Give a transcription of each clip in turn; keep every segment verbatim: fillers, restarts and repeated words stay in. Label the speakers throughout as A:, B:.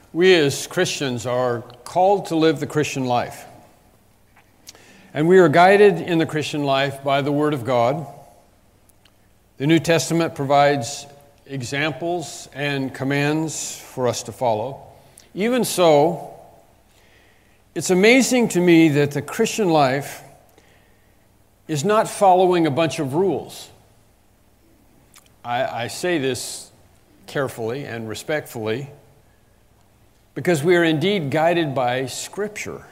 A: We as Christians are called to live the Christian life. And we are guided in the Christian life by the Word of God. The New Testament provides examples and commands for us to follow. Even so, it's amazing to me that the Christian life is not following a bunch of rules. I, I say this carefully and respectfully because we are indeed guided by Scripture.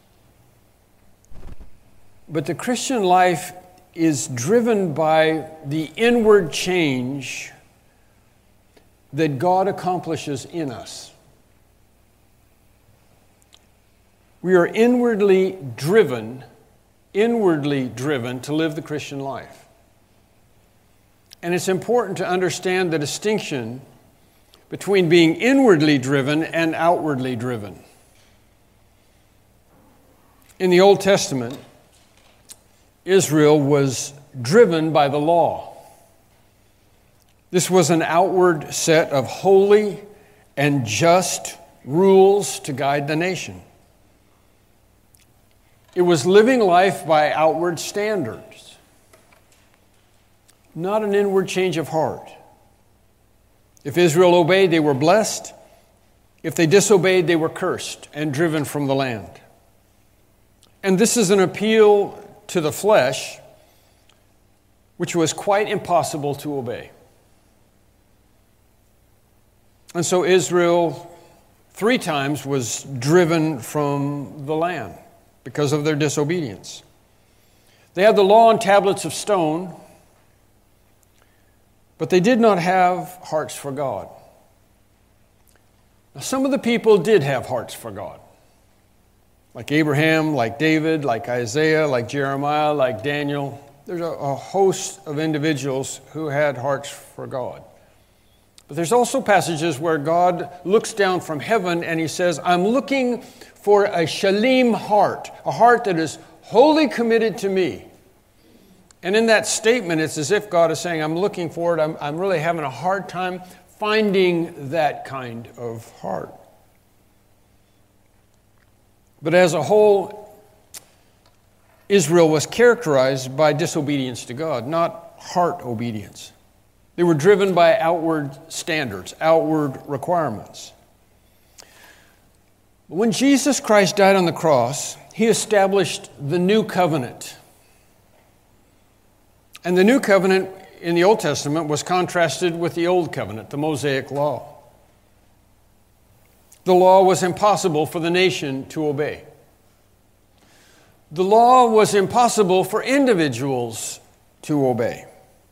A: But the Christian life is driven by the inward change that God accomplishes in us. We are inwardly driven, inwardly driven to live the Christian life. And it's important to understand the distinction between being inwardly driven and outwardly driven. In the Old Testament, Israel was driven by the law. This was an outward set of holy and just rules to guide the nation. It was living life by outward standards, not an inward change of heart. If Israel obeyed, they were blessed. If they disobeyed, they were cursed and driven from the land. And this is an appeal to the flesh, which was quite impossible to obey. And so Israel three times was driven from the land because of their disobedience. They had the law on tablets of stone, but they did not have hearts for God. Now, some of the people did have hearts for God. Like Abraham, like David, like Isaiah, like Jeremiah, like Daniel. There's a, a host of individuals who had hearts for God. But there's also passages where God looks down from heaven and he says, I'm looking for a shalim heart, a heart that is wholly committed to me. And in that statement, it's as if God is saying, I'm looking for it. I'm, I'm really having a hard time finding that kind of heart. But as a whole, Israel was characterized by disobedience to God, not heart obedience. They were driven by outward standards, outward requirements. When Jesus Christ died on the cross, he established the new covenant. And the new covenant in the Old Testament was contrasted with the old covenant, the Mosaic law. The law was impossible for the nation to obey. The law was impossible for individuals to obey.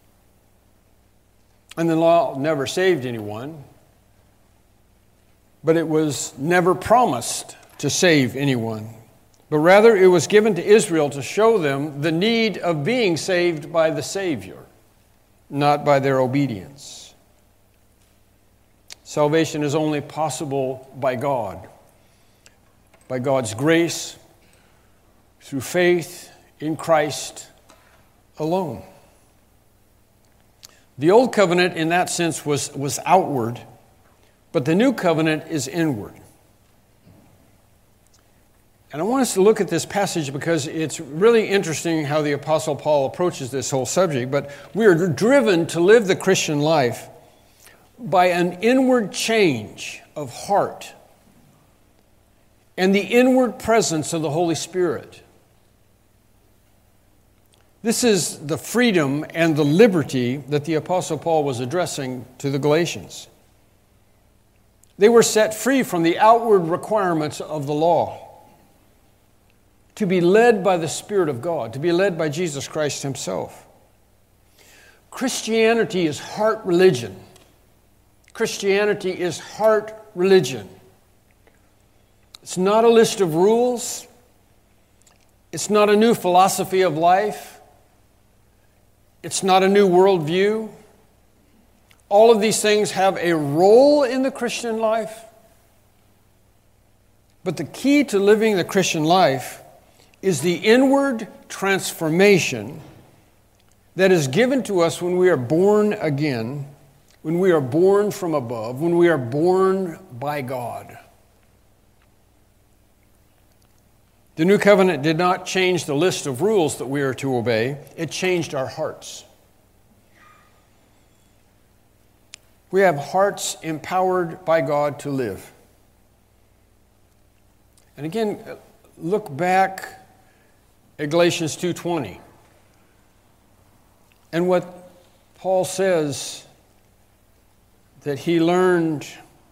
A: And the law never saved anyone, but it was never promised to save anyone. But rather it was given to Israel to show them the need of being saved by the Savior, not by their obedience. Salvation is only possible by God, by God's grace, through faith in Christ alone. The old covenant in that sense was, was outward, but the new covenant is inward. And I want us to look at this passage because it's really interesting how the Apostle Paul approaches this whole subject. But we are driven to live the Christian life by an inward change of heart and the inward presence of the Holy Spirit. This is the freedom and the liberty that the Apostle Paul was addressing to the Galatians. They were set free from the outward requirements of the law, to be led by the Spirit of God, to be led by Jesus Christ himself. Christianity is heart religion. Christianity is heart religion. It's not a list of rules. It's not a new philosophy of life. It's not a new worldview. All of these things have a role in the Christian life. But the key to living the Christian life is the inward transformation that is given to us when we are born again, when we are born from above, when we are born by God. The new covenant did not change the list of rules that we are to obey. It changed our hearts. We have hearts empowered by God to live. And again, look back at Galatians two twenty. And what Paul says that he learned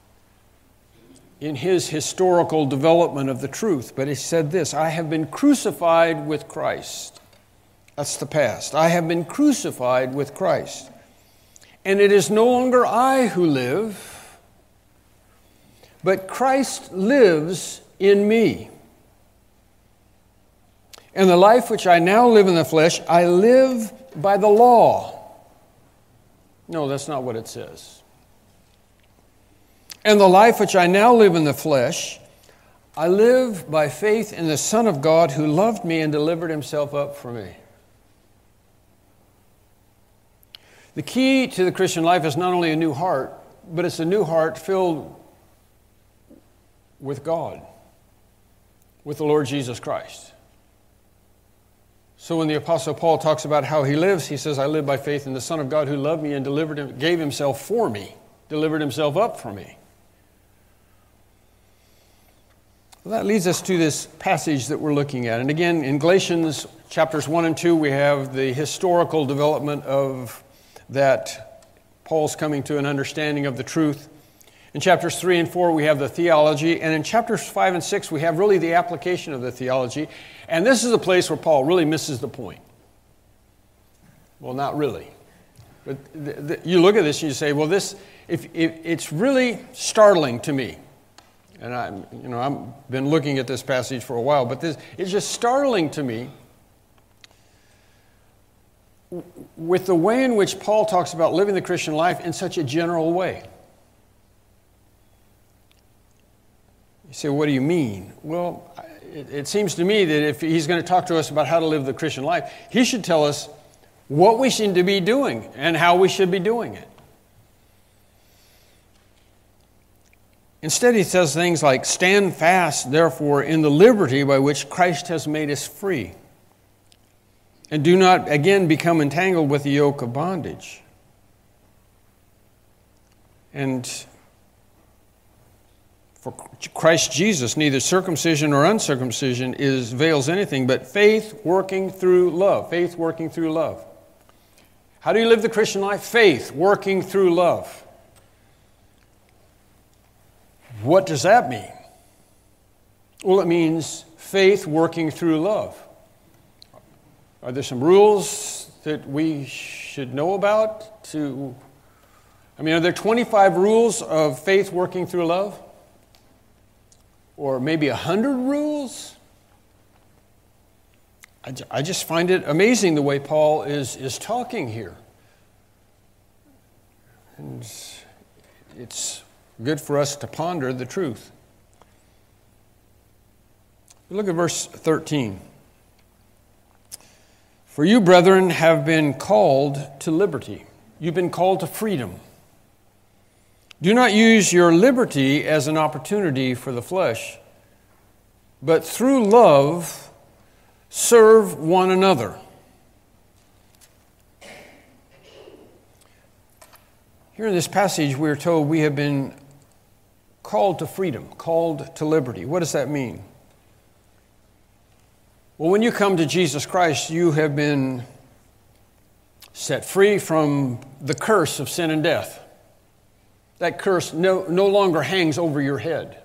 A: in his historical development of the truth. But he said this, I have been crucified with Christ. That's the past. I have been crucified with Christ. And it is no longer I who live, but Christ lives in me. And the life which I now live in the flesh, I live by the law. No, that's not what it says. And the life which I now live in the flesh, I live by faith in the Son of God who loved me and delivered himself up for me. The key to the Christian life is not only a new heart, but it's a new heart filled with God, with the Lord Jesus Christ. So when the Apostle Paul talks about how he lives, he says, I live by faith in the Son of God who loved me and delivered him, gave himself for me, delivered himself up for me. Well, that leads us to this passage that we're looking at. And again, in Galatians chapters one and two, we have the historical development of that Paul's coming to an understanding of the truth. In chapters three and four, we have the theology. And in chapters five and six, we have really the application of the theology. And this is a place where Paul really misses the point. Well, not really. But th- th- you look at this and you say, well, this, if, if it's really startling to me. And I, you know, I've been looking at this passage for a while, but this it's just startling to me with the way in which Paul talks about living the Christian life in such a general way. You say, what do you mean? Well, it, it seems to me that if he's going to talk to us about how to live the Christian life, he should tell us what we should be doing and how we should be doing it. Instead, he says things like, stand fast, therefore, in the liberty by which Christ has made us free. And do not, again, become entangled with the yoke of bondage. And for Christ Jesus, neither circumcision or uncircumcision is veils anything, but faith working through love. Faith working through love. How do you live the Christian life? Faith working through love. What does that mean? Well, it means faith working through love. Are there some rules that we should know about? To, I mean, are there twenty-five rules of faith working through love? Or maybe one hundred rules? I, I just find it amazing the way Paul is, is talking here. And it's good for us to ponder the truth. Look at verse thirteen. For you, brethren, have been called to liberty. You've been called to freedom. Do not use your liberty as an opportunity for the flesh, but through love serve one another. Here in this passage, we are told we have been called to freedom, called to liberty. What does that mean? Well, when you come to Jesus Christ, you have been set free from the curse of sin and death. That curse no, no longer hangs over your head.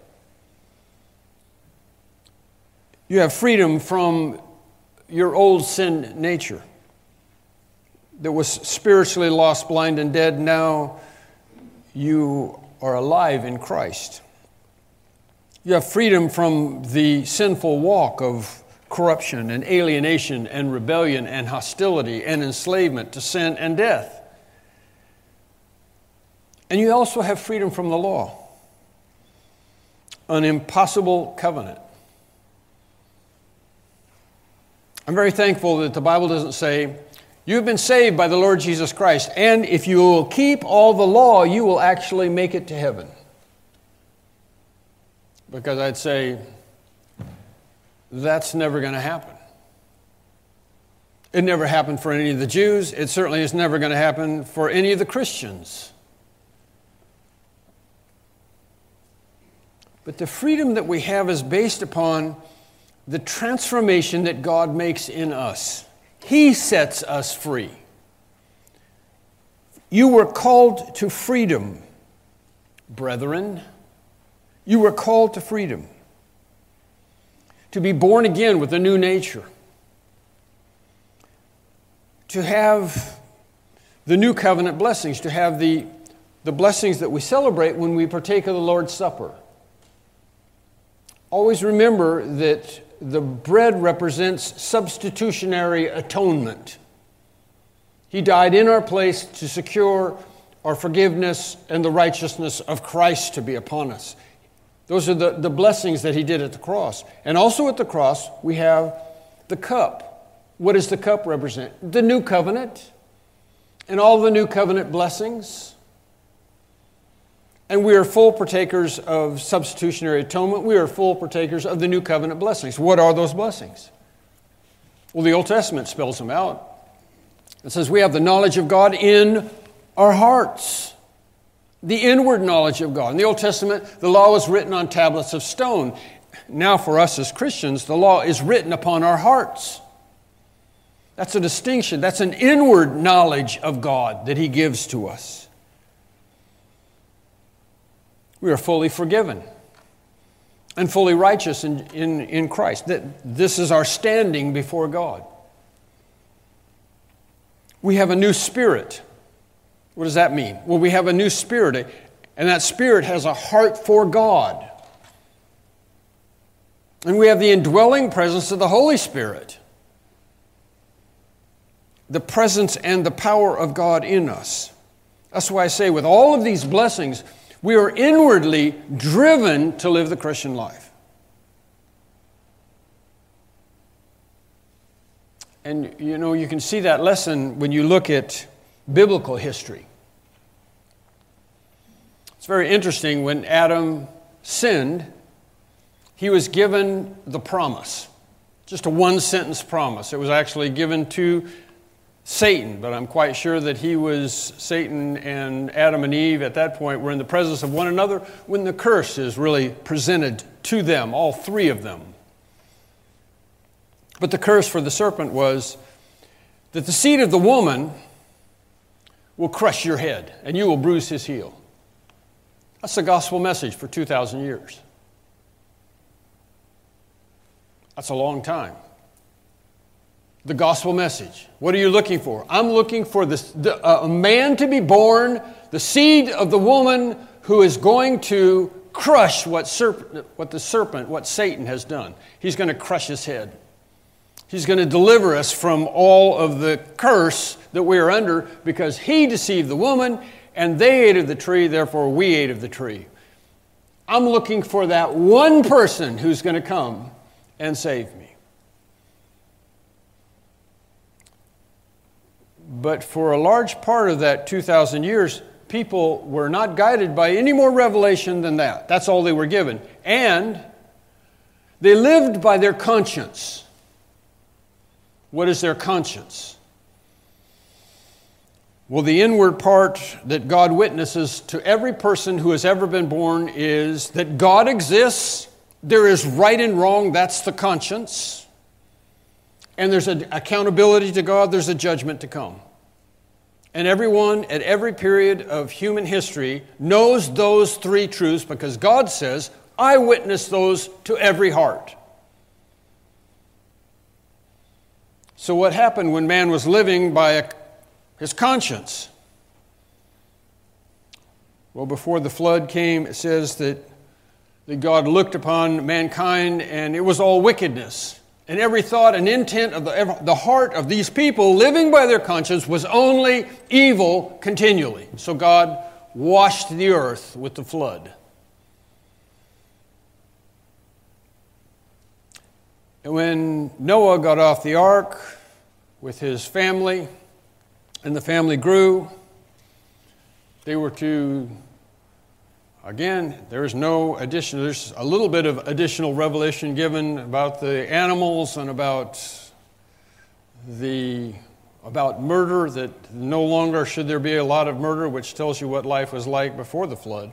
A: You have freedom from your old sin nature that was spiritually lost, blind, and dead. Now you are alive in Christ. You have freedom from the sinful walk of corruption and alienation and rebellion and hostility and enslavement to sin and death. And you also have freedom from the law, an impossible covenant. I'm very thankful that the Bible doesn't say, you've been saved by the Lord Jesus Christ, and if you will keep all the law, you will actually make it to heaven. Because I'd say, that's never going to happen. It never happened for any of the Jews. It certainly is never going to happen for any of the Christians. But the freedom that we have is based upon the transformation that God makes in us. He sets us free. You were called to freedom, brethren. You were called to freedom. To be born again with a new nature. To have the new covenant blessings. To have the, the blessings that we celebrate when we partake of the Lord's Supper. Always remember that the bread represents substitutionary atonement. He died in our place to secure our forgiveness and the righteousness of Christ to be upon us. Those are the, the blessings that he did at the cross. And also at the cross, we have the cup. What does the cup represent? The new covenant and all the new covenant blessings. And we are full partakers of substitutionary atonement. We are full partakers of the new covenant blessings. What are those blessings? Well, the Old Testament spells them out. It says we have the knowledge of God in our hearts. The inward knowledge of God. In the Old Testament, the law was written on tablets of stone. Now for us as Christians, the law is written upon our hearts. That's a distinction. That's an inward knowledge of God that he gives to us. We are fully forgiven and fully righteous in, in, in Christ. That this is our standing before God. We have a new spirit. What does that mean? Well, we have a new spirit, and that spirit has a heart for God. And we have the indwelling presence of the Holy Spirit. The presence and the power of God in us. That's why I say with all of these blessings, we are inwardly driven to live the Christian life. And, you know, you can see that lesson when you look at biblical history. It's very interesting. When Adam sinned, he was given the promise. Just a one-sentence promise. It was actually given to Satan, but I'm quite sure that he was, Satan and Adam and Eve at that point were in the presence of one another when the curse is really presented to them, all three of them. But the curse for the serpent was that the seed of the woman will crush your head and you will bruise his heel. That's the gospel message for two thousand years. That's a long time. The gospel message. What are you looking for? I'm looking for this, the, uh, a man to be born, the seed of the woman who is going to crush what, serp- what the serpent, what Satan has done. He's going to crush his head. He's going to deliver us from all of the curse that we are under because he deceived the woman and they ate of the tree, therefore we ate of the tree. I'm looking for that one person who's going to come and save me. But for a large part of that two thousand years, people were not guided by any more revelation than that. That's all they were given. And they lived by their conscience. What is their conscience? Well, the inward part that God witnesses to every person who has ever been born is that God exists. There is right and wrong. That's the conscience. And there's an accountability to God. There's a judgment to come. And everyone at every period of human history knows those three truths because God says, I witness those to every heart. So what happened when man was living by a, his conscience? Well, before the flood came, it says that, that God looked upon mankind and it was all wickedness. And every thought and intent of the, the heart of these people living by their conscience was only evil continually. So God washed the earth with the flood. And when Noah got off the ark with his family, and the family grew, they were to Again, there's no addition, there's a little bit of additional revelation given about the animals and about the about murder, that no longer should there be a lot of murder, which tells you what life was like before the flood.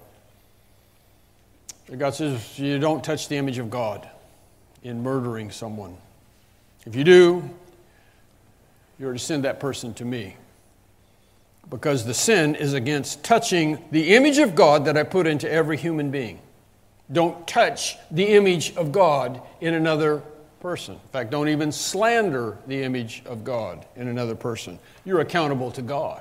A: God says you don't touch the image of God in murdering someone. If you do, you're to send that person to me. Because the sin is against touching the image of God that I put into every human being. Don't touch the image of God in another person. In fact, don't even slander the image of God in another person. You're accountable to God.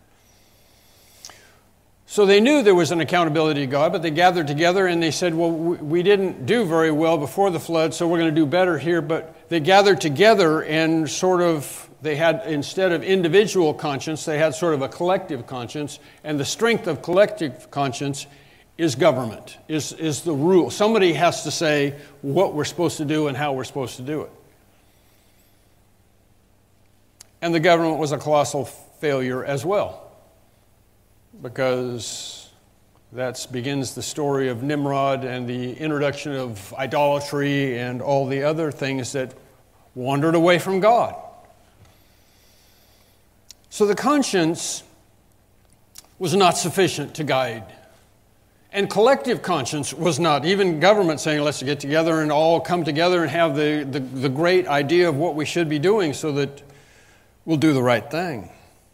A: So they knew there was an accountability to God, but they gathered together and they said, well, we didn't do very well before the flood, so we're going to do better here. But they gathered together and sort of, they had, instead of individual conscience, they had sort of a collective conscience. And the strength of collective conscience is government, is, is the rule. Somebody has to say what we're supposed to do and how we're supposed to do it. And the government was a colossal failure as well, because that begins the story of Nimrod and the introduction of idolatry and all the other things that wandered away from God. So the conscience was not sufficient to guide. And collective conscience was not. Even government saying, let's get together and all come together and have the, the, the great idea of what we should be doing so that we'll do the right thing.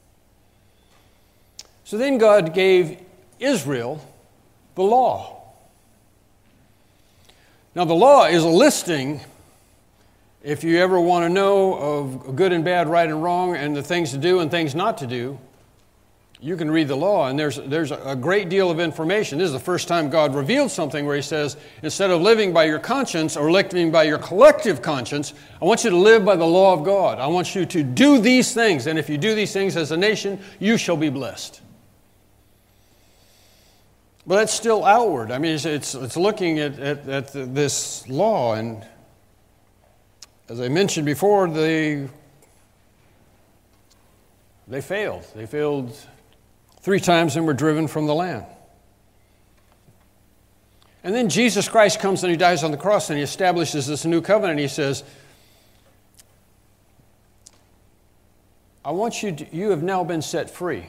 A: So then God gave Israel the law. Now the law is a listing, if you ever want to know of good and bad, right and wrong, and the things to do and things not to do, you can read the law, and there's, there's a great deal of information. This is the first time God revealed something where he says, instead of living by your conscience or living by your collective conscience, I want you to live by the law of God. I want you to do these things, and if you do these things as a nation, you shall be blessed. But that's still outward. I mean, it's, it's, it's looking at, at, at this law, and as I mentioned before, they, they failed. They failed three times and were driven from the land. And then Jesus Christ comes and he dies on the cross and he establishes this new covenant. He says, I want you to, you have now been set free.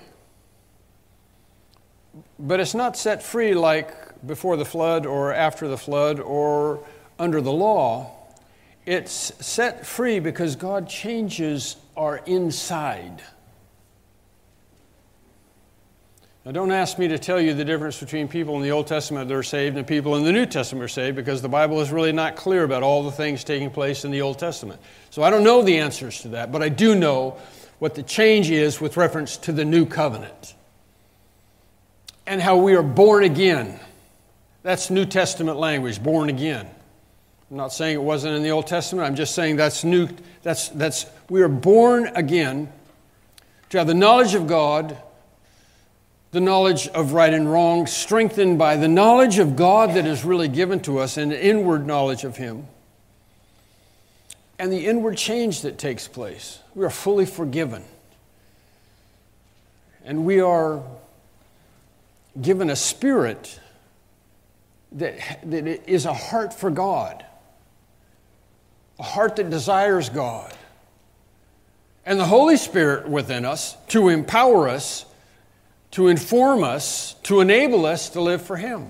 A: But it's not set free like before the flood or after the flood or under the law. It's set free because God changes our inside. Now, don't ask me to tell you the difference between people in the Old Testament that are saved and people in the New Testament are saved, because the Bible is really not clear about all the things taking place in the Old Testament. So I don't know the answers to that, but I do know what the change is with reference to the New Covenant and how we are born again. That's New Testament language, born again. I'm not saying it wasn't in the Old Testament. I'm just saying that's new. That's, that's, we are born again to have the knowledge of God, the knowledge of right and wrong, strengthened by the knowledge of God that is really given to us, and the inward knowledge of Him, and the inward change that takes place. We are fully forgiven. And we are given a spirit that, that is a heart for God. A heart that desires God. And the Holy Spirit within us to empower us, to inform us, to enable us to live for Him.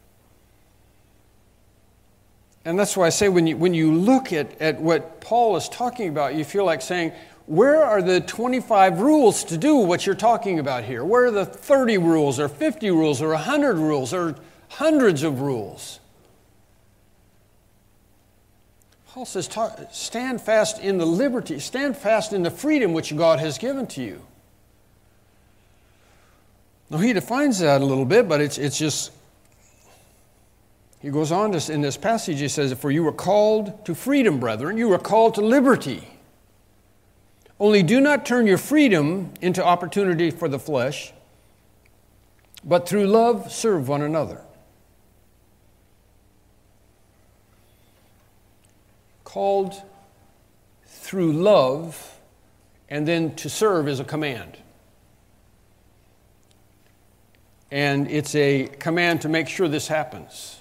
A: And that's why I say when you, when you look at, at what Paul is talking about, you feel like saying, where are the twenty-five rules to do what you're talking about here? Where are the thirty rules or fifty rules or one hundred rules or hundreds of rules? Paul says, stand fast in the liberty, stand fast in the freedom which God has given to you. Now, he defines that a little bit, but it's, it's just, he goes on to, in this passage, he says, for you were called to freedom, brethren, you were called to liberty. Only do not turn your freedom into opportunity for the flesh, but through love serve one another. Called through love, and then to serve is a command. And it's a command to make sure this happens.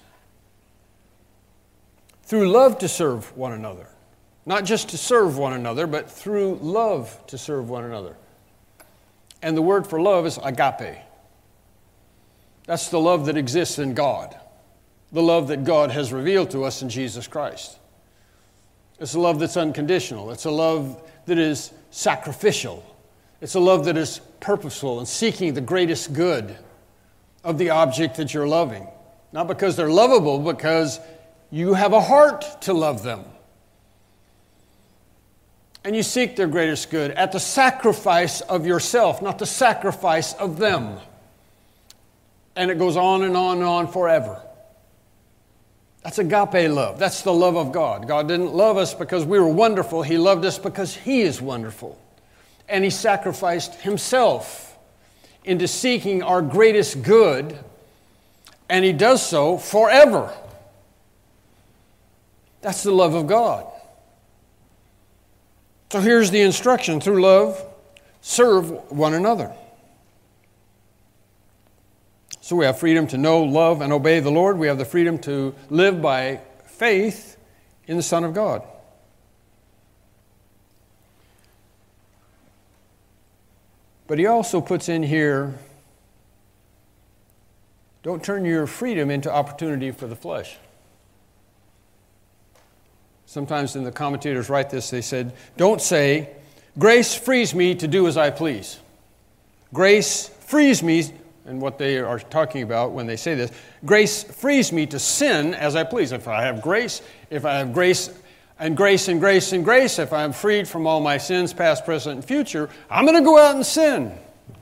A: Through love to serve one another. Not just to serve one another, but through love to serve one another. And the word for love is agape. That's the love that exists in God. The love that God has revealed to us in Jesus Christ. It's a love that's unconditional. It's a love that is sacrificial. It's a love that is purposeful and seeking the greatest good of the object that you're loving. Not because they're lovable, because you have a heart to love them. And you seek their greatest good at the sacrifice of yourself, not the sacrifice of them. And it goes on and on and on forever. That's agape love. That's the love of God. God didn't love us because we were wonderful. He loved us because He is wonderful. And He sacrificed Himself into seeking our greatest good. And He does so forever. That's the love of God. So here's the instruction. Through love, serve one another. So we have freedom to know, love, and obey the Lord. We have the freedom to live by faith in the Son of God. But he also puts in here, don't turn your freedom into opportunity for the flesh. Sometimes in the commentators write this, they said, don't say, grace frees me to do as I please. Grace frees me, and what they are talking about when they say this, grace frees me to sin as I please. If I have grace, if I have grace and grace and grace and grace, if I'm freed from all my sins, past, present, and future, I'm going to go out and sin.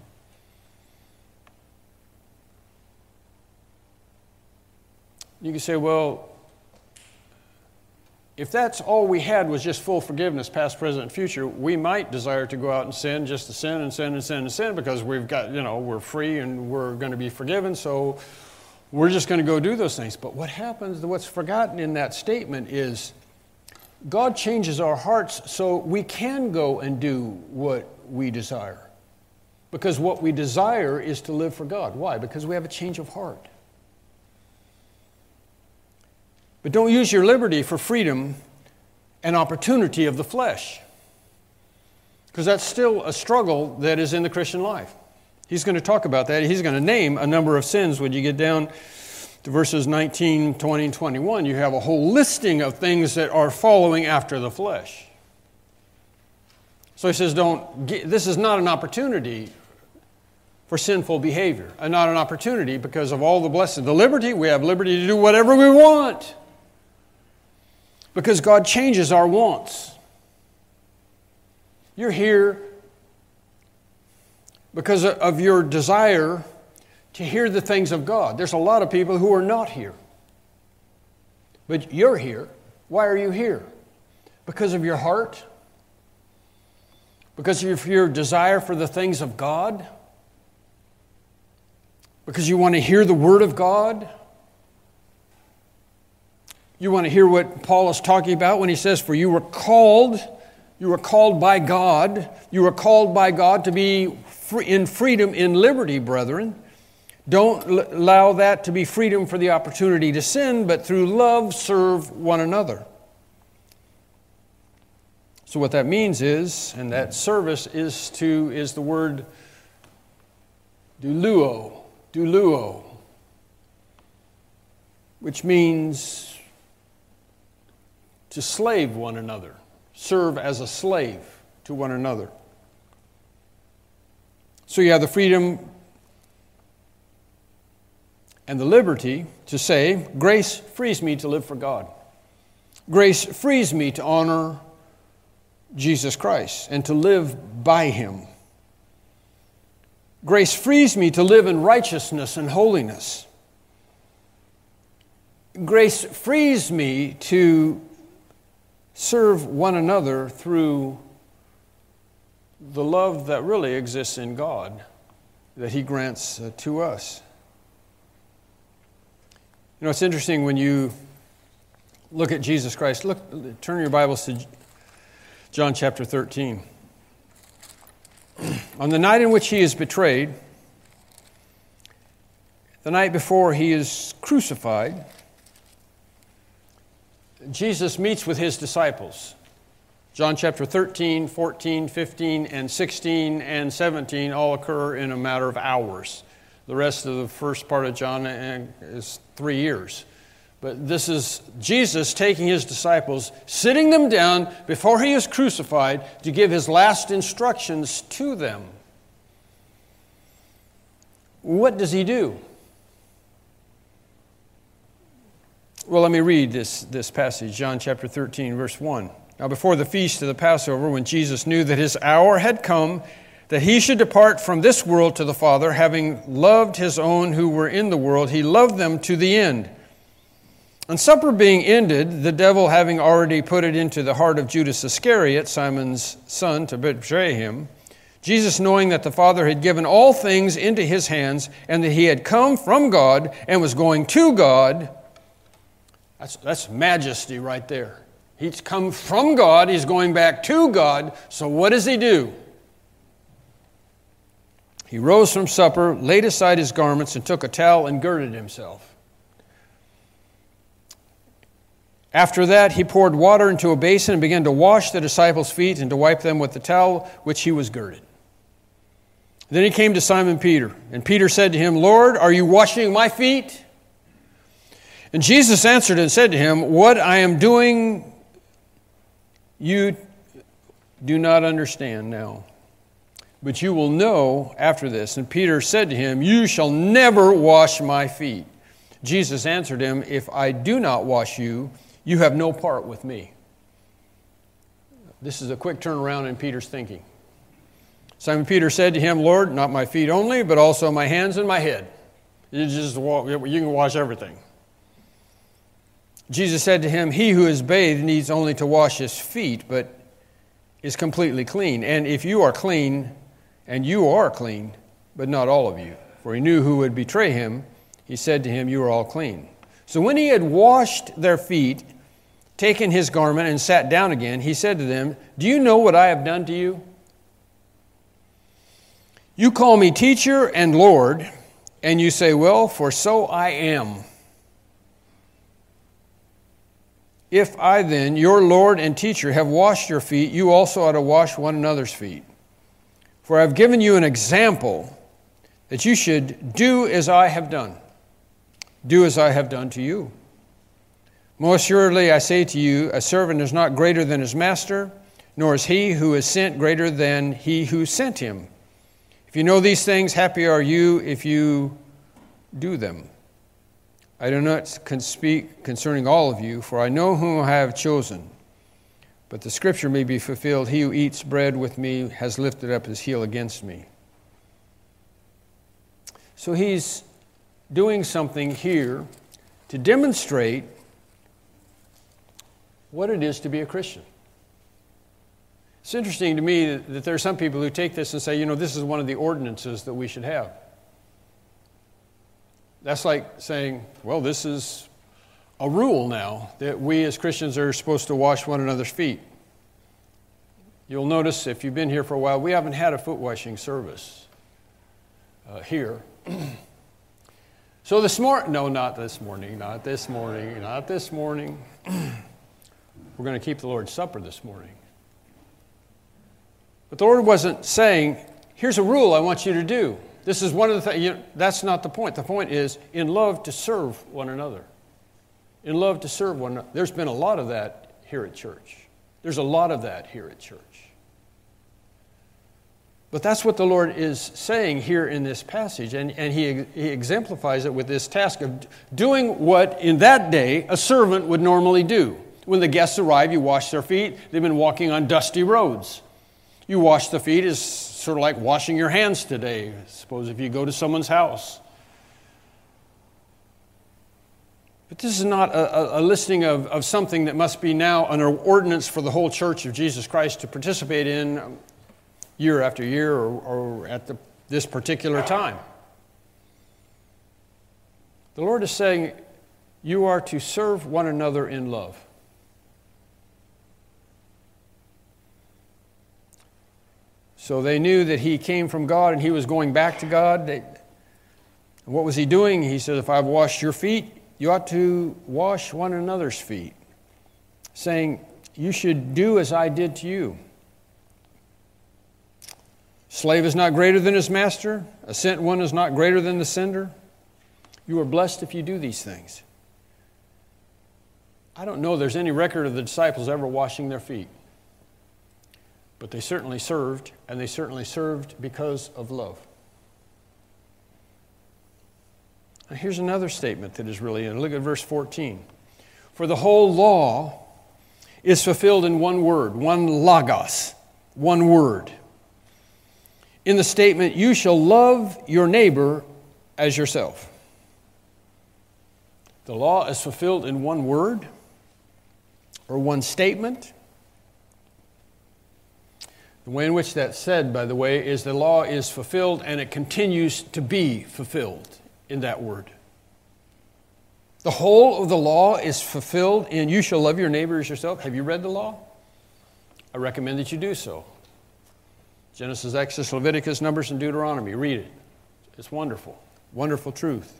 A: You can say, well, if that's all we had was just full forgiveness, past, present, and future, we might desire to go out and sin, just to sin and sin and sin and sin, because we've got, you know, we're free and we're going to be forgiven, so we're just going to go do those things. But what happens, what's forgotten in that statement is God changes our hearts so we can go and do what we desire. Because what we desire is to live for God. Why? Because we have a change of heart. But don't use your liberty for freedom and opportunity of the flesh. Because that's still a struggle that is in the Christian life. He's going to talk about that. He's going to name a number of sins. When you get down to verses nineteen, twenty, and twenty-one, you have a whole listing of things that are following after the flesh. So he says, don't get, this is not an opportunity for sinful behavior. And not an opportunity because of all the blessings. The liberty, we have liberty to do whatever we want. Because God changes our wants. You're here because of your desire to hear the things of God. There's a lot of people who are not here. But you're here. Why are you here? Because of your heart? Because of your desire for the things of God? Because you want to hear the Word of God? You want to hear what Paul is talking about when he says, for you were called, you were called by God, you were called by God to be free, in freedom, in liberty, brethren. Don't l- allow that to be freedom for the opportunity to sin, but through love serve one another. So what that means is, and that service is to, is the word douleuo, douleuo, which means to slave one another, serve as a slave to one another. So you have the freedom and the liberty to say, grace frees me to live for God. Grace frees me to honor Jesus Christ and to live by Him. Grace frees me to live in righteousness and holiness. Grace frees me to serve one another through the love that really exists in God, that He grants uh, to us. You know, it's interesting when you look at Jesus Christ. Look, turn your Bibles to John chapter thirteen. On the night in which He is betrayed, the night before he is crucified, Jesus meets with his disciples. John chapter thirteen, fourteen, fifteen, and sixteen, and seventeen all occur in a matter of hours. The rest of the first part of John is three years. But this is Jesus taking his disciples, sitting them down before he is crucified to give his last instructions to them. What does he do? Well, let me read this, this passage, John chapter thirteen, verse one. Now, before the feast of the Passover, when Jesus knew that his hour had come, that he should depart from this world to the Father, having loved his own who were in the world, he loved them to the end. And supper being ended, the devil having already put it into the heart of Judas Iscariot, Simon's son, to betray him, Jesus, knowing that the Father had given all things into his hands, and that he had come from God and was going to God, that's, that's majesty right there. He's come from God, he's going back to God, so what does he do? He rose from supper, laid aside his garments, and took a towel and girded himself. After that, he poured water into a basin and began to wash the disciples' feet and to wipe them with the towel which he was girded. Then he came to Simon Peter, and Peter said to him, Lord, are you washing my feet? And Jesus answered and said to him, what I am doing you do not understand now, but you will know after this. And Peter said to him, you shall never wash my feet. Jesus answered him, if I do not wash you, you have no part with me. This is a quick turnaround in Peter's thinking. Simon Peter said to him, Lord, not my feet only, but also my hands and my head. You just walk, you can wash everything. Jesus said to him, he who is bathed needs only to wash his feet, but is completely clean. And if you are clean, and you are clean, but not all of you. For he knew who would betray him. He said to him, you are all clean. So when he had washed their feet, taken his garment, and sat down again, he said to them, do you know what I have done to you? You call me teacher and Lord, and you say, well, for so I am. If I then, your Lord and teacher, have washed your feet, you also ought to wash one another's feet. For I have given you an example that you should do as I have done. Do as I have done to you. Most assuredly, I say to you, a servant is not greater than his master, nor is he who is sent greater than he who sent him. If you know these things, happy are you if you do them. I do not speak concerning all of you, for I know whom I have chosen. But the scripture may be fulfilled, he who eats bread with me has lifted up his heel against me. So he's doing something here to demonstrate what it is to be a Christian. It's interesting to me that, that there are some people who take this and say, you know, this is one of the ordinances that we should have. That's like saying, well, this is a rule now that we as Christians are supposed to wash one another's feet. You'll notice if you've been here for a while, we haven't had a foot washing service uh, here. So this morning, no, not this morning, not this morning, not this morning. We're going to keep the Lord's Supper this morning. But the Lord wasn't saying, here's a rule I want you to do. This is one of the things, you know, that's not the point. The point is in love to serve one another. In love to serve one another. There's been a lot of that here at church. There's a lot of that here at church. But that's what the Lord is saying here in this passage, and, and he, he exemplifies it with this task of doing what in that day a servant would normally do. When the guests arrive, you wash their feet. They've been walking on dusty roads. You wash the feet is sort of like washing your hands today. Suppose if you go to someone's house. But this is not a, a listing of, of something that must be now an ordinance for the whole church of Jesus Christ to participate in year after year or, or at the, this particular time. The Lord is saying, you are to serve one another in love. So they knew that he came from God and he was going back to God. They, And what was he doing? He said, if I've washed your feet, you ought to wash one another's feet, saying, you should do as I did to you. Slave is not greater than his master. A sent one is not greater than the sender. You are blessed if you do these things. I don't know there's any record of the disciples ever washing their feet. But they certainly served, and they certainly served because of love. Now here's another statement that is really in. Look at verse fourteen. For the whole law is fulfilled in one word, one logos, one word. In the statement, you shall love your neighbor as yourself. The law is fulfilled in one word or one statement. The way in which that's said, by the way, is the law is fulfilled and it continues to be fulfilled in that word. The whole of the law is fulfilled in you shall love your neighbor as yourself. Have you read the law? I recommend that you do so. Genesis, Exodus, Leviticus, Numbers, and Deuteronomy. Read it. It's wonderful. Wonderful truth.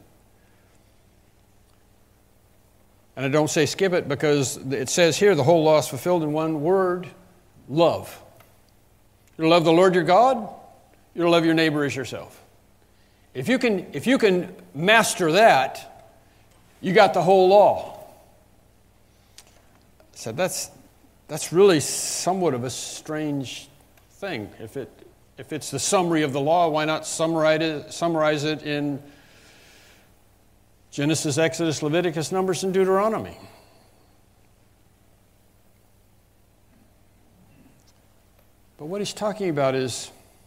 A: And I don't say skip it because it says here the whole law is fulfilled in one word, love. You're to love the Lord your God. You're to love your neighbor as yourself. If you can, if you can master that, you got the whole law. So that's, that's really somewhat of a strange thing. If it if it's the summary of the law, why not summarize it, summarize it in Genesis, Exodus, Leviticus, Numbers, and Deuteronomy? But what he's talking about is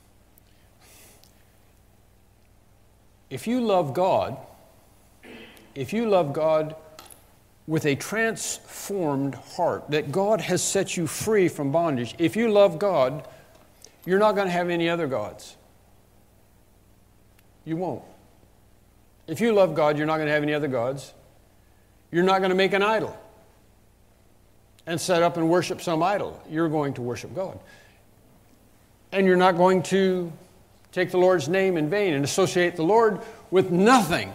A: if you love God, if you love God with a transformed heart, that God has set you free from bondage, if you love God, you're not going to have any other gods. You won't. If you love God, you're not going to have any other gods. You're not going to make an idol and set up and worship some idol. You're going to worship God. And you're not going to take the Lord's name in vain and associate the Lord with nothing.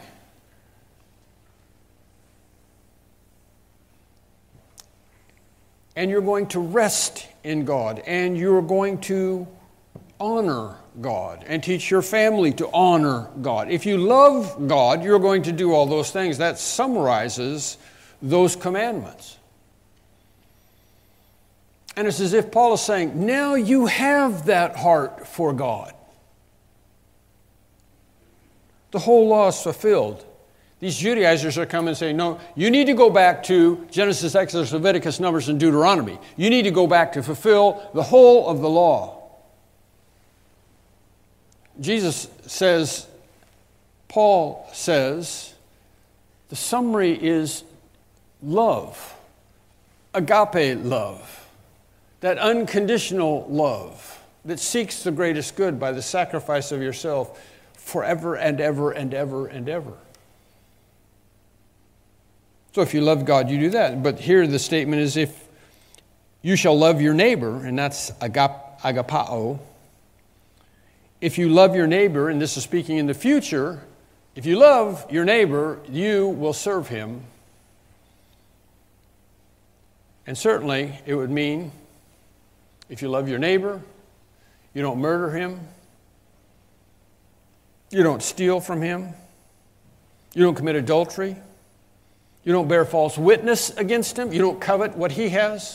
A: And you're going to rest in God, and you're going to honor God and teach your family to honor God. If you love God, you're going to do all those things. That summarizes those commandments. And it's as if Paul is saying, now you have that heart for God. The whole law is fulfilled. These Judaizers are coming and saying, no, you need to go back to Genesis, Exodus, Leviticus, Numbers, and Deuteronomy. You need to go back to fulfill the whole of the law. Jesus says, Paul says, the summary is love, agape love, that unconditional love that seeks the greatest good by the sacrifice of yourself forever and ever and ever and ever. So if you love God, you do that. But here the statement is if you shall love your neighbor, and that's agap- agapao. If you love your neighbor, and this is speaking in the future, if you love your neighbor, you will serve him. And certainly it would mean if you love your neighbor, you don't murder him, you don't steal from him, you don't commit adultery, you don't bear false witness against him, you don't covet what he has.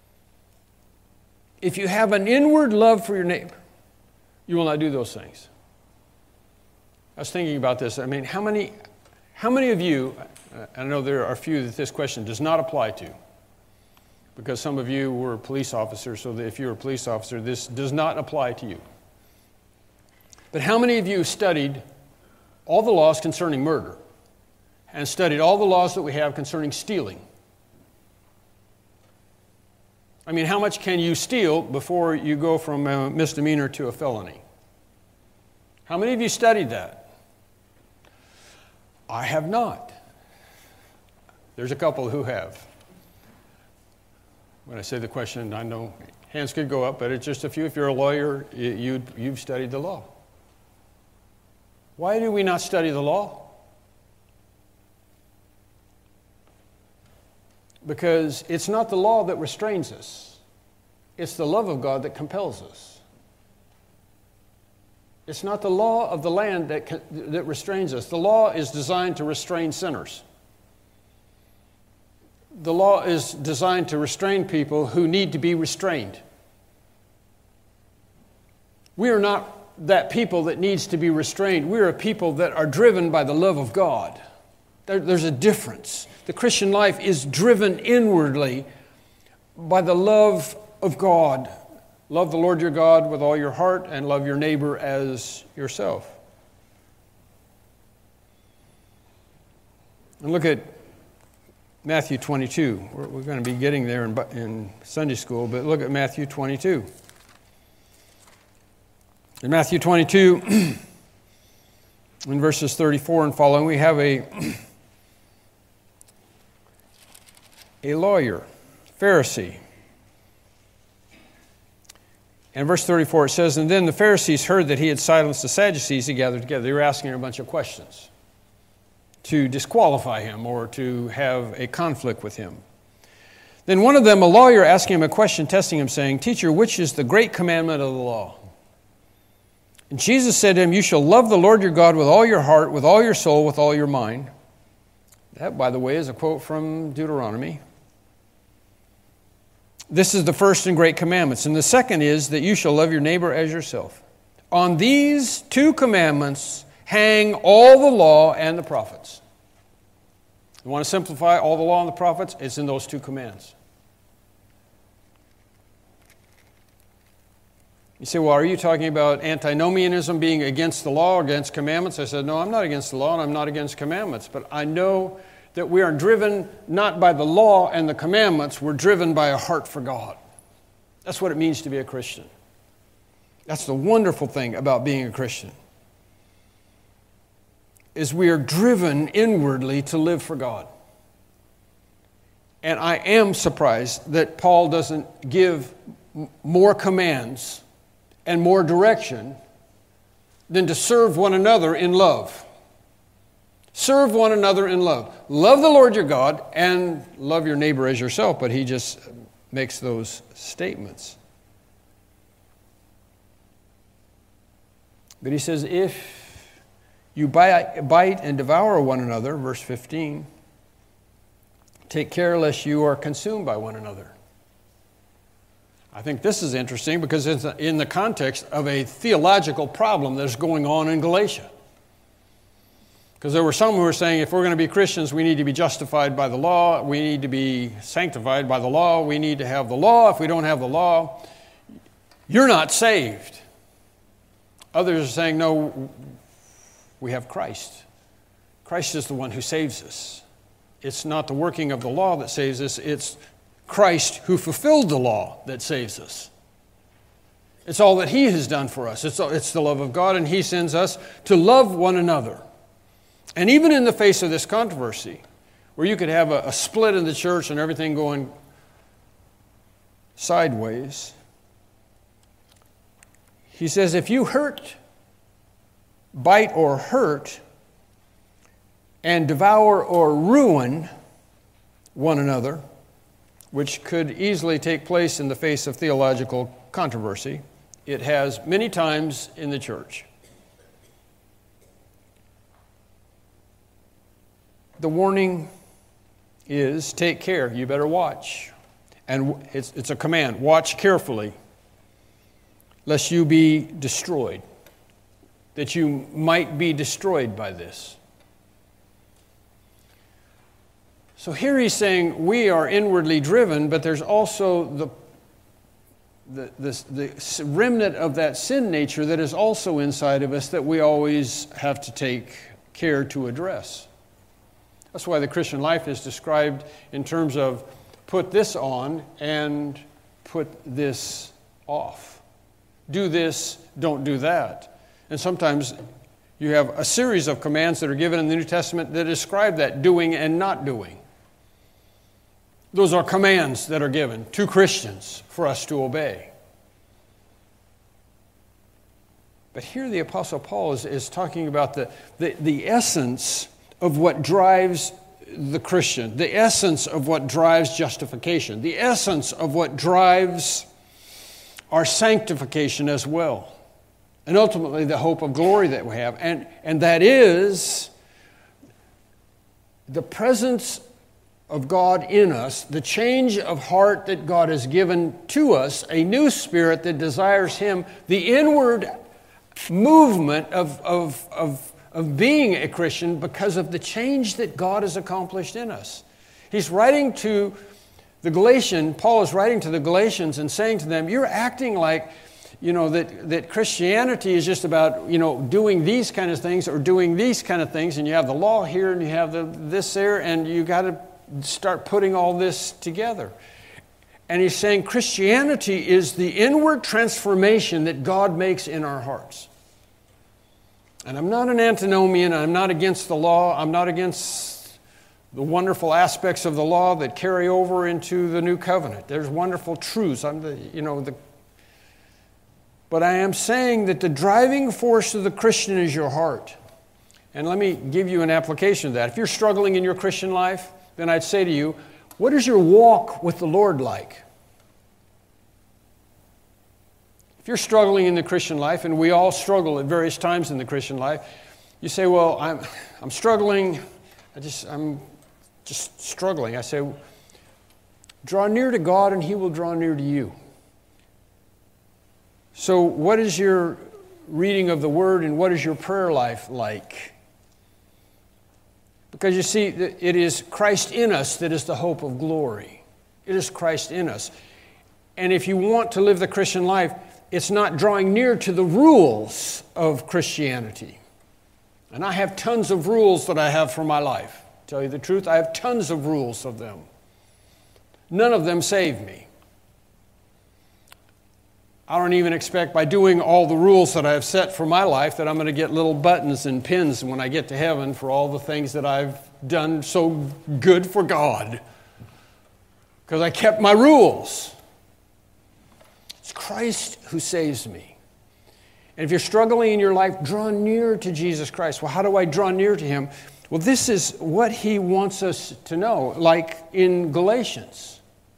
A: If you have an inward love for your neighbor, you will not do those things. I was thinking about this. I mean, how many, how many of you, I know there are a few that this question does not apply to, because some of you were police officers, so that if you're a police officer, this does not apply to you. But how many of you studied all the laws concerning murder and studied all the laws that we have concerning stealing? I mean, how much can you steal before you go from a misdemeanor to a felony? How many of you studied that? I have not. There's a couple who have. When I say the question, I know hands could go up, but it's just a few. If you're a lawyer, you, you've studied the law. Why do we not study the law? Because it's not the law that restrains us. It's the love of God that compels us. It's not the law of the land that, that restrains us. The law is designed to restrain sinners. The law is designed to restrain people who need to be restrained. We are not that people that needs to be restrained. We are a people that are driven by the love of God. There, there's a difference. The Christian life is driven inwardly by the love of God. Love the Lord your God with all your heart and love your neighbor as yourself. And look at Matthew twenty-two. We're, we're going to be getting there in, in Sunday school, but look at Matthew twenty-two. In Matthew twenty-two, in verses thirty-four and following, we have a, a lawyer, Pharisee. And verse thirty-four, it says, "And then the Pharisees heard that he had silenced the Sadducees. He gathered together." They were asking him a bunch of questions to disqualify him or to have a conflict with him. Then one of them, a lawyer, asking him a question, testing him, saying, "Teacher, which is the great commandment of the law?" And Jesus said to him, "You shall love the Lord your God with all your heart, with all your soul, with all your mind." That, by the way, is a quote from Deuteronomy. "This is the first and great commandments. And the second is that you shall love your neighbor as yourself. On these two commandments hang all the law and the prophets." You want to simplify all the law and the prophets? It's in those two commands. You say, well, are you talking about antinomianism, being against the law, against commandments? I said, no, I'm not against the law and I'm not against commandments. But I know that we are driven not by the law and the commandments, we're driven by a heart for God. That's what it means to be a Christian. That's the wonderful thing about being a Christian, is we are driven inwardly to live for God. And I am surprised that Paul doesn't give more commands and more direction than to serve one another in love. Serve one another in love. Love the Lord your God and love your neighbor as yourself, but he just makes those statements. But he says, if you bite and devour one another, verse fifteen, take care lest you are consumed by one another. I think this is interesting because it's in the context of a theological problem that's going on in Galatia. Because there were some who were saying, if we're going to be Christians, we need to be justified by the law, we need to be sanctified by the law, we need to have the law. If we don't have the law, you're not saved. Others are saying, no, we have Christ. Christ is the one who saves us. It's not the working of the law that saves us, it's Christ who fulfilled the law that saves us. It's all that he has done for us. It's, it's the love of God, and he sends us to love one another. And even in the face of this controversy, where you could have a, a split in the church and everything going sideways, he says, if you hurt, bite or hurt, and devour or ruin one another, which could easily take place in the face of theological controversy, it has many times in the church. The warning is, take care, you better watch. And it's, it's a command, watch carefully, lest you be destroyed, that you might be destroyed by this. So here he's saying we are inwardly driven, but there's also the, the, the, the remnant of that sin nature that is also inside of us that we always have to take care to address. That's why the Christian life is described in terms of put this on and put this off. Do this, don't do that. And sometimes you have a series of commands that are given in the New Testament that describe that doing and not doing. Those are commands that are given to Christians for us to obey. But here the Apostle Paul is, is talking about the, the, the essence of what drives the Christian, the essence of what drives justification, the essence of what drives our sanctification as well, and ultimately the hope of glory that we have. And, and that is the presence of God in us, the change of heart that God has given to us, a new spirit that desires Him, the inward movement of, of, of, of being a Christian because of the change that God has accomplished in us. He's writing to the Galatians, Paul is writing to the Galatians and saying to them, you're acting like, you know, that, that Christianity is just about, you know, doing these kind of things or doing these kind of things, and you have the law here and you have the, this there, and you got to start putting all this together. And he's saying Christianity is the inward transformation that God makes in our hearts. And I'm not an antinomian. I'm not against the law. I'm not against the wonderful aspects of the law that carry over into the new covenant. There's wonderful truths. I'm the, you know, the. But I am saying that the driving force of the Christian is your heart. And let me give you an application of that. If you're struggling in your Christian life, then I'd say to you, what is your walk with the Lord like? If you're struggling in the Christian life, and we all struggle at various times in the Christian life, you say, well, I'm, I'm struggling, I just, I'm just struggling. I say, draw near to God and He will draw near to you. So what is your reading of the Word and what is your prayer life like? Because you see, it is Christ in us that is the hope of glory. It is Christ in us. And if you want to live the Christian life, it's not drawing near to the rules of Christianity. And I have tons of rules that I have for my life. To tell you the truth, I have tons of rules of them. None of them save me. I don't even expect by doing all the rules that I have set for my life that I'm going to get little buttons and pins when I get to heaven for all the things that I've done so good for God. Because I kept my rules. It's Christ who saves me. And if you're struggling in your life, draw near to Jesus Christ. Well, how do I draw near to Him? Well, this is what He wants us to know, like in Galatians.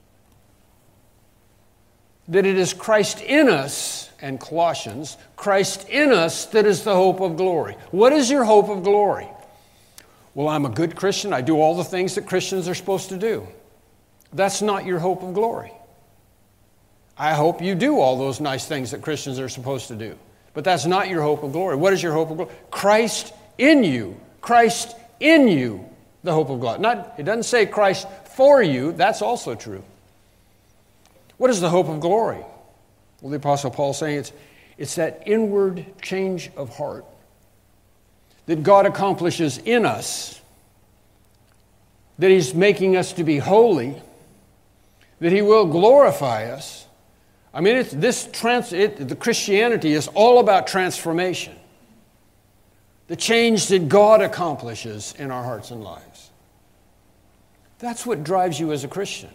A: That it is Christ in us, and Colossians, Christ in us that is the hope of glory. What is your hope of glory? Well, I'm a good Christian. I do all the things that Christians are supposed to do. That's not your hope of glory. I hope you do all those nice things that Christians are supposed to do. But that's not your hope of glory. What is your hope of glory? Christ in you. Christ in you, the hope of God. Not, it doesn't say Christ for you. That's also true. What is the hope of glory? Well, the Apostle Paul is saying it's, it's that inward change of heart that God accomplishes in us, that He's making us to be holy, that He will glorify us. I mean, it's, this trans, it, the Christianity is all about transformation, the change that God accomplishes in our hearts and lives. That's what drives you as a Christian.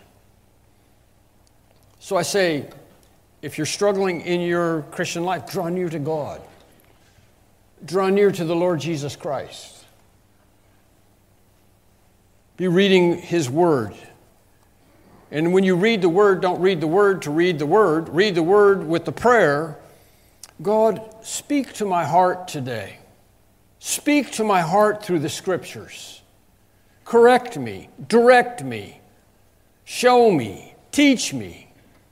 A: So I say, if you're struggling in your Christian life, draw near to God. Draw near to the Lord Jesus Christ. Be reading His Word. And when you read the Word, don't read the Word to read the Word. Read the Word with the prayer, God, speak to my heart today. Speak to my heart through the Scriptures. Correct me, direct me, show me, teach me.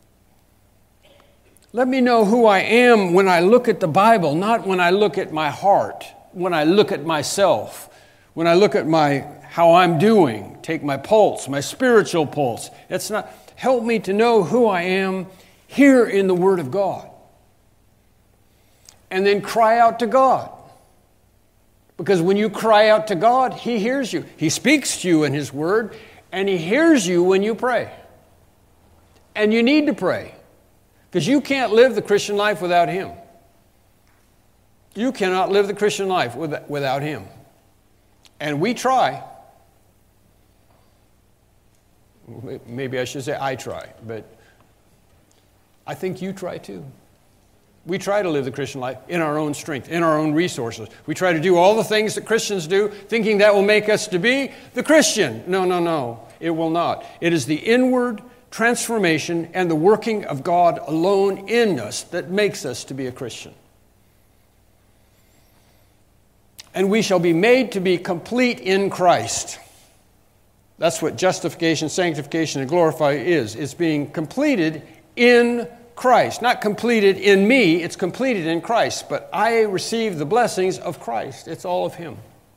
A: Let me know who I am when I look at the Bible, not when I look at my heart, when I look at myself, when I look at my how I'm doing, take my pulse, my spiritual pulse. It's not, help me to know who I am here in the Word of God. And then cry out to God. Because when you cry out to God, He hears you. He speaks to you in His Word, and He hears you when you pray. And you need to pray. Because you can't live the Christian life without Him. You cannot live the Christian life without Him. And we try. Maybe I should say I try, but I think you try too. We try to live the Christian life in our own strength, in our own resources. We try to do all the things that Christians do, thinking that will make us to be the Christian. No, no, no, it will not. It is the inward transformation and the working of God alone in us that makes us to be a Christian. And we shall be made to be complete in Christ. That's what justification, sanctification, and glorify is. It's being completed in Christ. Not completed in me, it's completed in Christ. But I receive the blessings of Christ. It's all of Him.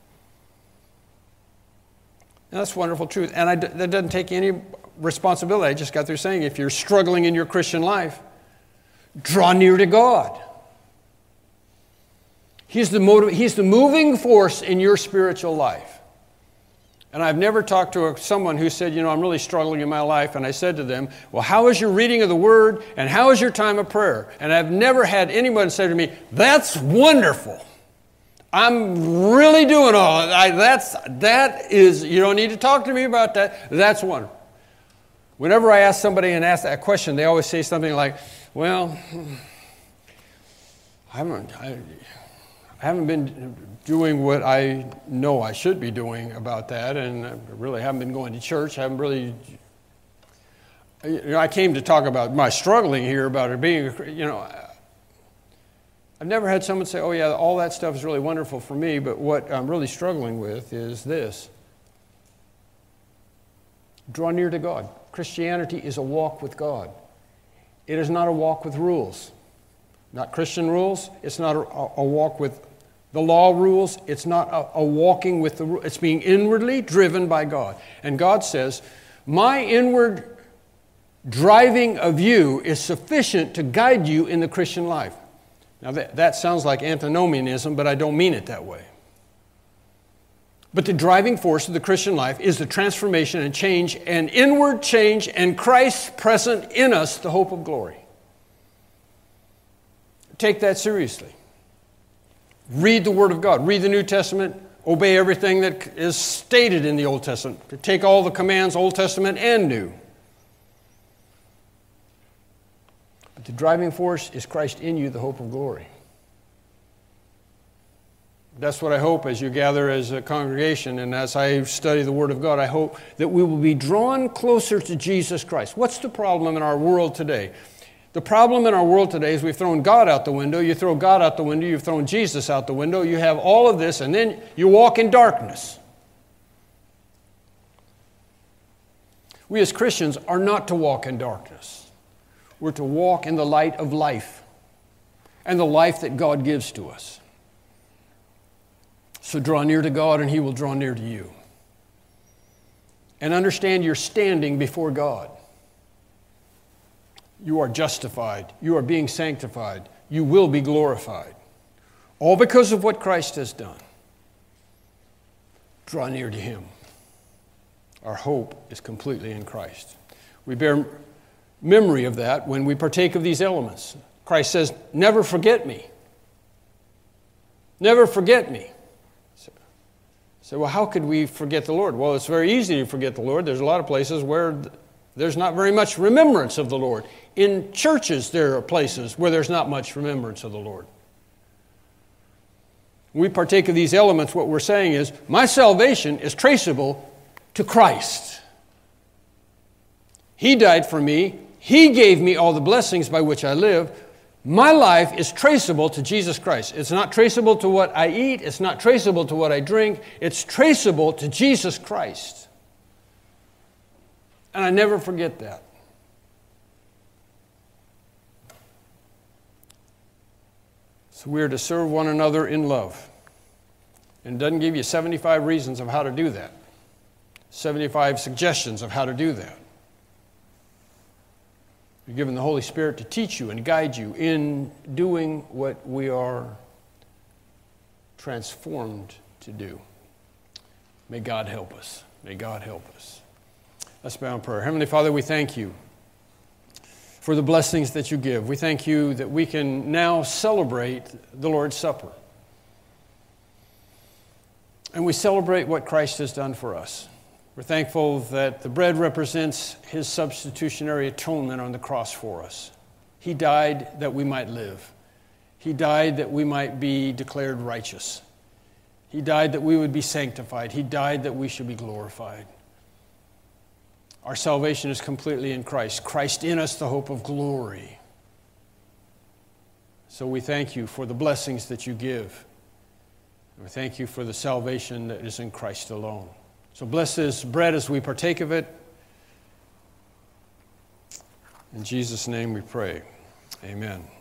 A: And that's wonderful truth. And I, that doesn't take any responsibility. I just got through saying, if you're struggling in your Christian life, draw near to God. He's the motiv- He's the moving force in your spiritual life. And I've never talked to a, someone who said, you know, I'm really struggling in my life. And I said to them, well, how is your reading of the Word? And how is your time of prayer? And I've never had anyone say to me, that's wonderful. I'm really doing all I, that's that is, you don't need to talk to me about that. That's wonderful. Whenever I ask somebody and ask that question, they always say something like, well, I haven't, I, I haven't been doing what I know I should be doing about that, and I really haven't been going to church. I haven't really, you know, I came to talk about my struggling here, about it being, you know, I've never had someone say, oh yeah, all that stuff is really wonderful for me, but what I'm really struggling with is this. Draw near to God. Christianity is a walk with God. It is not a walk with rules. Not Christian rules. It's not a, a walk with the law rules. It's not a, a walking with the rules. It's being inwardly driven by God. And God says, my inward driving of you is sufficient to guide you in the Christian life. Now that, that sounds like antinomianism, but I don't mean it that way. But the driving force of the Christian life is the transformation and change and inward change and Christ present in us, the hope of glory. Take that seriously. Read the Word of God. Read the New Testament. Obey everything that is stated in the Old Testament. Take all the commands, Old Testament and New. But the driving force is Christ in you, the hope of glory. That's what I hope as you gather as a congregation and as I study the Word of God. I hope that we will be drawn closer to Jesus Christ. What's the problem in our world today? The problem in our world today is we've thrown God out the window. You throw God out the window. You've thrown Jesus out the window. You have all of this, and then you walk in darkness. We as Christians are not to walk in darkness. We're to walk in the light of life and the life that God gives to us. So draw near to God, and He will draw near to you. And understand your standing before God. You are justified. You are being sanctified. You will be glorified. All because of what Christ has done. Draw near to Him. Our hope is completely in Christ. We bear memory of that when we partake of these elements. Christ says, never forget me. Never forget me. So, so well, how could we forget the Lord? Well, it's very easy to forget the Lord. There's a lot of places where there's not very much remembrance of the Lord. In churches, there are places where there's not much remembrance of the Lord. When we partake of these elements, what we're saying is, my salvation is traceable to Christ. He died for me. He gave me all the blessings by which I live. My life is traceable to Jesus Christ. It's not traceable to what I eat. It's not traceable to what I drink. It's traceable to Jesus Christ. And I never forget that. So we are to serve one another in love. And it doesn't give you seventy-five reasons of how to do that. seventy-five suggestions of how to do that. You're given the Holy Spirit to teach you and guide you in doing what we are transformed to do. May God help us. May God help us. Let's bow in prayer. Heavenly Father, we thank you for the blessings that you give. We thank you that we can now celebrate the Lord's Supper. And we celebrate what Christ has done for us. We're thankful that the bread represents His substitutionary atonement on the cross for us. He died that we might live. He died that we might be declared righteous. He died that we would be sanctified. He died that we should be glorified. Our salvation is completely in Christ. Christ in us, the hope of glory. So we thank you for the blessings that you give. We thank you for the salvation that is in Christ alone. So bless this bread as we partake of it. In Jesus' name we pray. Amen.